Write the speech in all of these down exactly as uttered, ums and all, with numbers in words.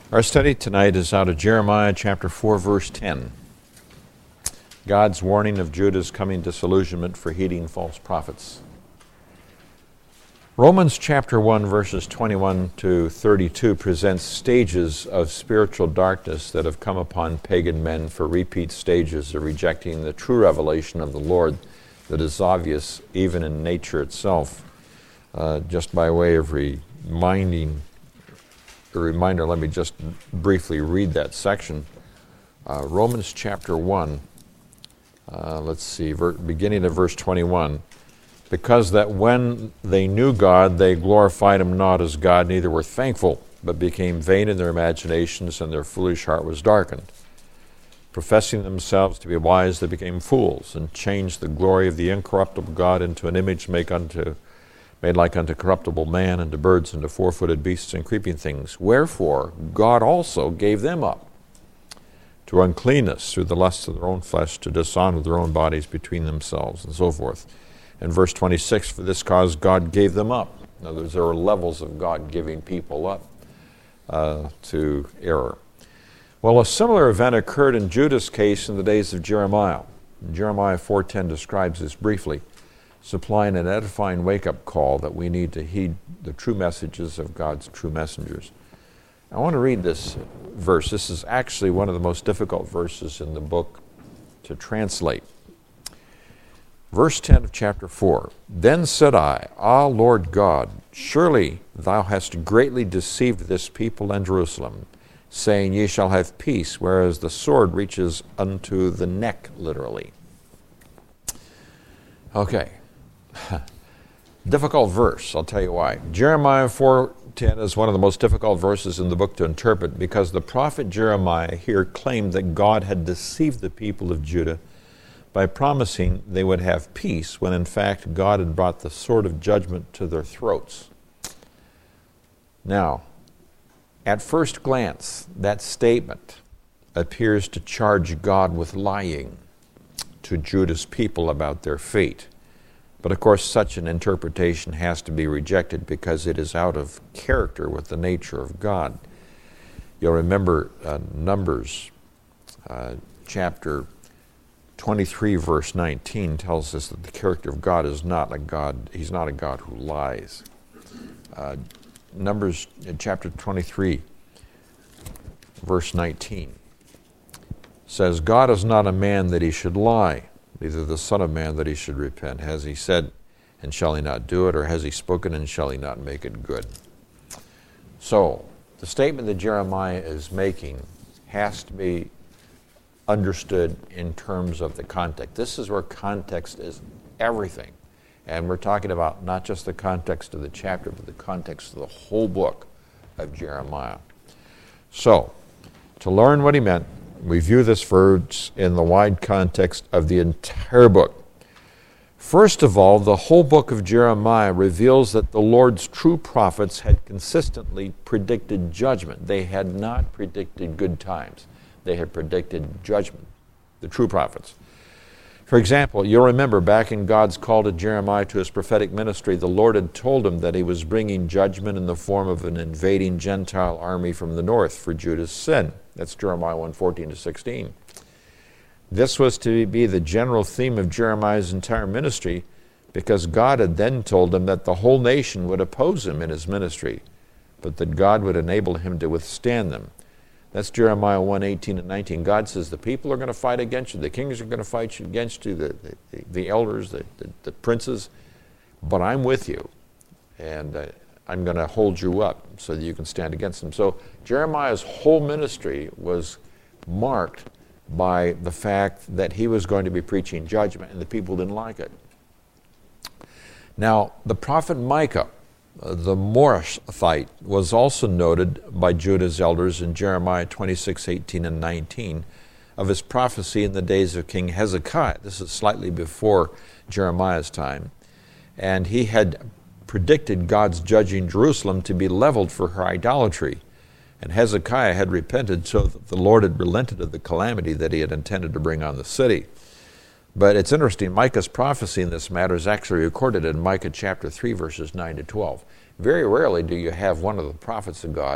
Our study tonight is out of Jeremiah chapter four, verse ten. God's warning of Judah's coming disillusionment for heeding false prophets. Romans chapter one, verses twenty-one to thirty-two presents stages of spiritual darkness that have come upon pagan men for repeat stages of rejecting the true revelation of the Lord that is obvious even in nature itself. Uh, just by way of reminding A reminder, let me just briefly read that section. Uh, Romans chapter one, uh, let's see, ver- beginning of verse twenty-one. Because that when they knew God, they glorified him not as God, neither were thankful, but became vain in their imaginations, and their foolish heart was darkened. Professing themselves to be wise, they became fools, and changed the glory of the incorruptible God into an image make unto made like unto corruptible man, and to birds, and to four-footed beasts, and creeping things. Wherefore God also gave them up to uncleanness through the lusts of their own flesh, to dishonor their own bodies between themselves, and so forth. In verse twenty-six, for this cause God gave them up. In other words, there are levels of God giving people up uh, to error. Well, a similar event occurred in Judah's case in the days of Jeremiah. Jeremiah four ten describes this briefly, supplying an edifying wake-up call that we need to heed the true messages of God's true messengers. I want to read this verse. This is actually one of the most difficult verses in the book to translate. Verse ten of chapter four, Then said I, Ah, Lord God, surely thou hast greatly deceived this people and Jerusalem, saying, Ye shall have peace, whereas the sword reaches unto the neck, literally. Okay. Difficult verse, I'll tell you why. Jeremiah four ten is one of the most difficult verses in the book to interpret because the prophet Jeremiah here claimed that God had deceived the people of Judah by promising they would have peace when in fact God had brought the sword of judgment to their throats. Now, at first glance, that statement appears to charge God with lying to Judah's people about their fate. But of course, such an interpretation has to be rejected because it is out of character with the nature of God. You'll remember uh, Numbers uh, chapter twenty-three, verse nineteen tells us that the character of God is not a God, he's not a God who lies. Uh, Numbers uh, chapter twenty-three, verse nineteen says, God is not a man that he should lie, neither the Son of Man that he should repent. Has he said, and shall he not do it? Or has he spoken, and shall he not make it good? So, the statement that Jeremiah is making has to be understood in terms of the context. This is where context is everything. And we're talking about not just the context of the chapter, but the context of the whole book of Jeremiah. So, to learn what he meant, we view this verse in the wide context of the entire book. First of all, the whole book of Jeremiah reveals that the Lord's true prophets had consistently predicted judgment. They had not predicted good times. They had predicted judgment, the true prophets. For example, you'll remember back in God's call to Jeremiah to his prophetic ministry, the Lord had told him that he was bringing judgment in the form of an invading Gentile army from the north for Judah's sin. That's Jeremiah one fourteen to sixteen. This was to be the general theme of Jeremiah's entire ministry because God had then told him that the whole nation would oppose him in his ministry, but that God would enable him to withstand them. That's Jeremiah one eighteen and nineteen. God says the people are going to fight against you. The kings are going to fight against you, the, the, the elders, the, the, the princes, but I'm with you, and uh, I'm going to hold you up so that you can stand against them. So Jeremiah's whole ministry was marked by the fact that he was going to be preaching judgment, and the people didn't like it. Now, the prophet Micah, uh, the Morashite, was also noted by Judah's elders in Jeremiah twenty-six, eighteen, and nineteen of his prophecy in the days of King Hezekiah. This is slightly before Jeremiah's time. And he had predicted God's judging Jerusalem to be leveled for her idolatry. And Hezekiah had repented so that the Lord had relented of the calamity that he had intended to bring on the city. But it's interesting, Micah's prophecy in this matter is actually recorded in Micah chapter three, verses nine to twelve. Very rarely do you have one of the prophets of God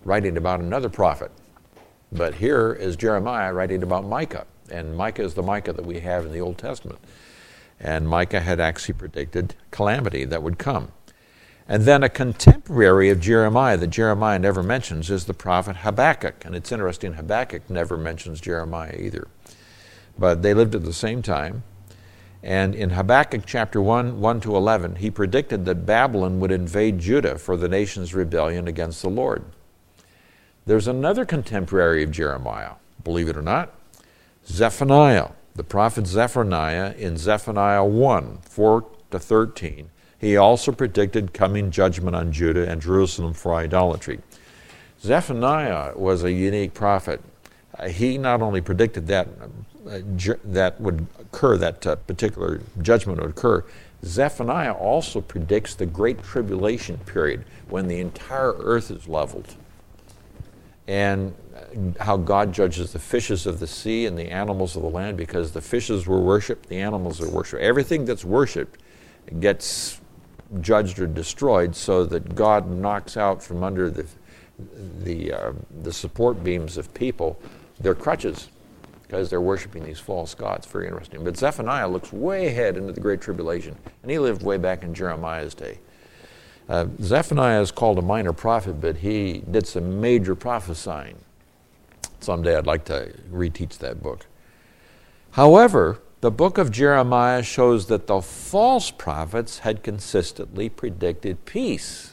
writing about another prophet. But here is Jeremiah writing about Micah. And Micah is the Micah that we have in the Old Testament. And Micah had actually predicted calamity that would come. And then a contemporary of Jeremiah that Jeremiah never mentions is the prophet Habakkuk. And it's interesting, Habakkuk never mentions Jeremiah either. But they lived at the same time. And in Habakkuk chapter one, one to eleven, he predicted that Babylon would invade Judah for the nation's rebellion against the Lord. There's another contemporary of Jeremiah, believe it or not, Zephaniah, the prophet Zephaniah in Zephaniah one, four to thirteen. He also predicted coming judgment on Judah and Jerusalem for idolatry. Zephaniah was a unique prophet. Uh, he not only predicted that uh, ju- that would occur, that uh, particular judgment would occur, Zephaniah also predicts the great tribulation period when the entire earth is leveled, and how God judges the fishes of the sea and the animals of the land, because the fishes were worshipped, the animals are worshipped. Everything that's worshipped gets judged or destroyed, so that God knocks out from under the the uh, the support beams of people their crutches, because they're worshiping these false gods. Very interesting. But Zephaniah looks way ahead into the Great Tribulation, and he lived way back in Jeremiah's day. Uh, Zephaniah is called a minor prophet, but he did some major prophesying. Someday I'd like to reteach that book. However, the book of Jeremiah shows that the false prophets had consistently predicted peace.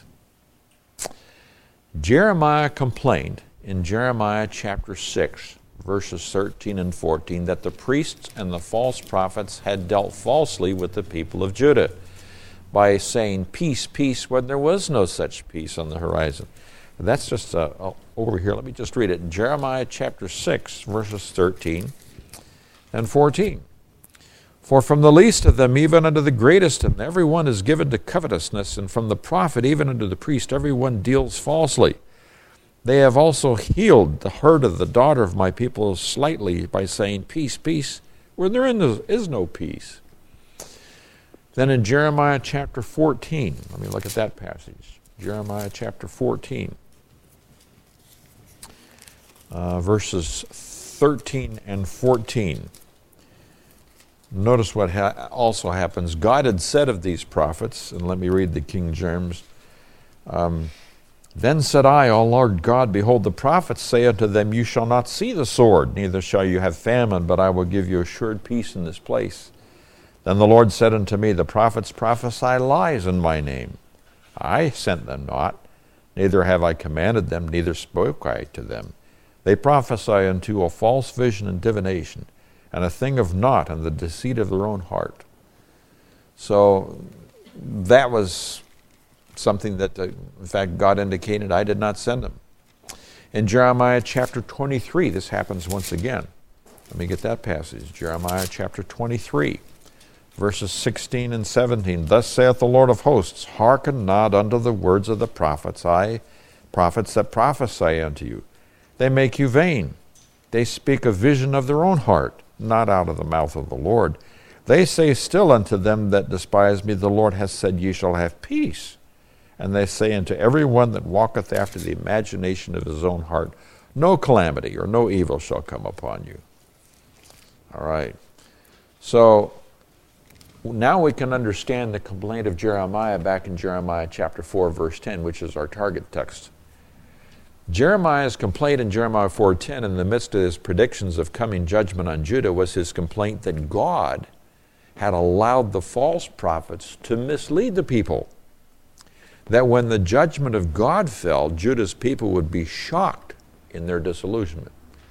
Jeremiah complained in Jeremiah chapter six, verses thirteen and fourteen, that the priests and the false prophets had dealt falsely with the people of Judah by saying peace, peace, when there was no such peace on the horizon. That's just uh, over here. Let me just read it. Jeremiah chapter six, verses thirteen and fourteen. For from the least of them even unto the greatest of them, every one is given to covetousness, and from the prophet even unto the priest, every one deals falsely. They have also healed the hurt of the daughter of my people slightly by saying, peace, peace, where there is no peace. Then in Jeremiah chapter fourteen, let me look at that passage. Jeremiah chapter fourteen, uh, verses thirteen and fourteen. Notice what ha- also happens. God had said of these prophets, and let me read the King James. Um, Then said I, O Lord God, behold, the prophets say unto them, you shall not see the sword, neither shall you have famine, but I will give you assured peace in this place. Then the Lord said unto me, the prophets prophesy lies in my name. I sent them not, neither have I commanded them, neither spoke I to them. They prophesy unto a false vision and divination, and a thing of naught, and the deceit of their own heart. So that was something that, uh, in fact, God indicated I did not send them. In Jeremiah chapter twenty-three, this happens once again. Let me get that passage. Jeremiah chapter twenty-three, verses sixteen and seventeen. Thus saith the Lord of hosts, hearken not unto the words of the prophets, I, prophets that prophesy unto you. They make you vain. They speak a vision of their own heart, not out of the mouth of the Lord. They say still unto them that despise me, the Lord hath said, ye shall have peace. And they say unto every one that walketh after the imagination of his own heart, no calamity or no evil shall come upon you. All right. So now we can understand the complaint of Jeremiah back in Jeremiah chapter four, verse ten, which is our target text. Jeremiah's complaint in Jeremiah four ten, in the midst of his predictions of coming judgment on Judah, was his complaint that God had allowed the false prophets to mislead the people. That when the judgment of God fell, Judah's people would be shocked in their disillusionment.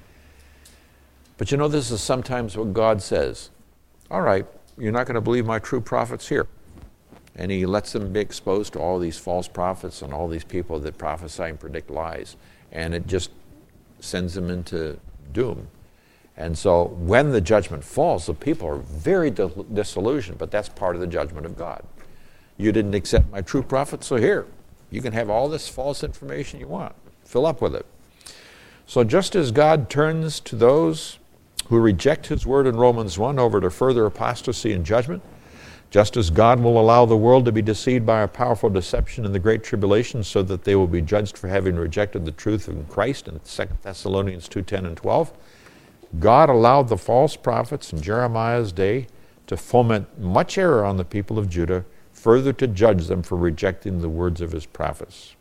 But you know, this is sometimes what God says. All right, you're not going to believe my true prophets here. And he lets them be exposed to all these false prophets and all these people that prophesy and predict lies. And it just sends them into doom. And so when the judgment falls, the people are very disillusioned, but that's part of the judgment of God. You didn't accept my true prophet, so here, you can have all this false information you want. Fill up with it. So just as God turns to those who reject his word in Romans one over to further apostasy and judgment, Just as God will allow the world to be deceived by a powerful deception in the Great Tribulation so that they will be judged for having rejected the truth of Christ in Second Thessalonians two ten and twelve, God allowed the false prophets in Jeremiah's day to foment much error on the people of Judah, further to judge them for rejecting the words of his prophets.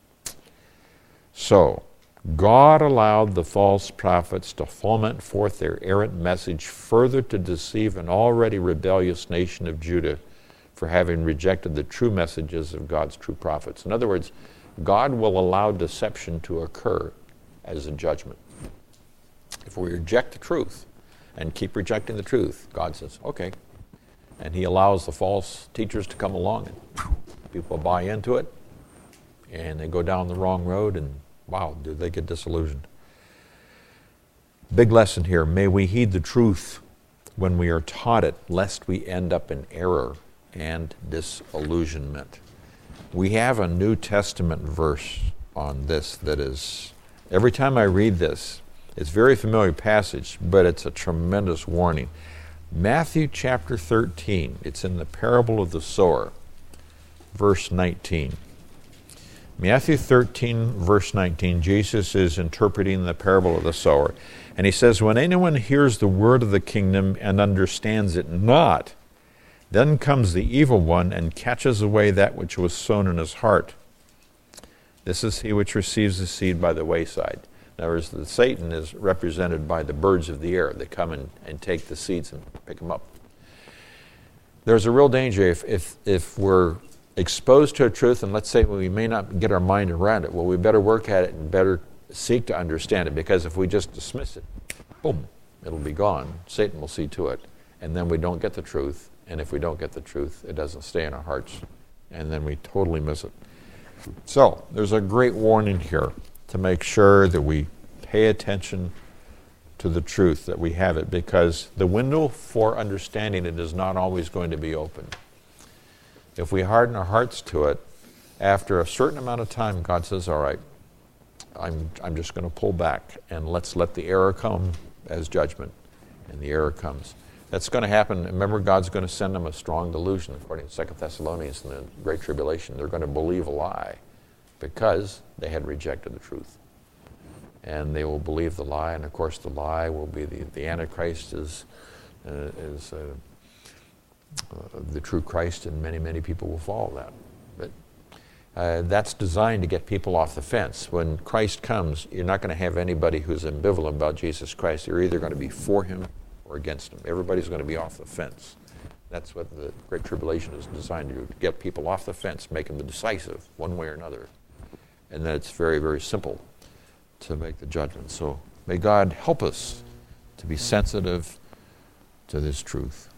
So, God allowed the false prophets to foment forth their errant message, further to deceive an already rebellious nation of Judah for having rejected the true messages of God's true prophets. In other words, God will allow deception to occur as a judgment. If we reject the truth and keep rejecting the truth, God says, okay. And he allows the false teachers to come along and people buy into it and they go down the wrong road and wow, do they get disillusioned. Big lesson here. May we heed the truth when we are taught it, lest we end up in error and disillusionment. We have a New Testament verse on this that is, every time I read this, it's a very familiar passage, but it's a tremendous warning. Matthew chapter thirteen, it's in the parable of the sower, verse nineteen. Matthew thirteen, verse nineteen, Jesus is interpreting the parable of the sower. And he says, when anyone hears the word of the kingdom and understands it not, then comes the evil one and catches away that which was sown in his heart. This is he which receives the seed by the wayside. In other words, the Satan is represented by the birds of the air that come and, and take the seeds and pick them up. There's a real danger if, if, if we're exposed to a truth, and let's say we may not get our mind around it, well, we better work at it and better seek to understand it, because if we just dismiss it, boom, it'll be gone. Satan will see to it. And then we don't get the truth, and if we don't get the truth, it doesn't stay in our hearts, and then we totally miss it. So, there's a great warning here to make sure that we pay attention to the truth, that we have it, because the window for understanding it is not always going to be open. If we harden our hearts to it, after a certain amount of time, God says, all right, I'm, I'm just going to pull back, and let's let the error come as judgment. And the error comes. That's going to happen. Remember, God's going to send them a strong delusion, according to Second Thessalonians in the Great Tribulation. They're going to believe a lie because they had rejected the truth. And they will believe the lie, and of course the lie will be the, the Antichrist is, uh, is uh, uh, the true Christ, and many, many people will follow that. But uh, that's designed to get people off the fence. When Christ comes, you're not going to have anybody who's ambivalent about Jesus Christ. You're either going to be for him or against him. Everybody's going to be off the fence. That's what the Great Tribulation is designed to do, to get people off the fence, make them decisive one way or another. And then it's very, very simple to make the judgment. So may God help us to be sensitive to this truth.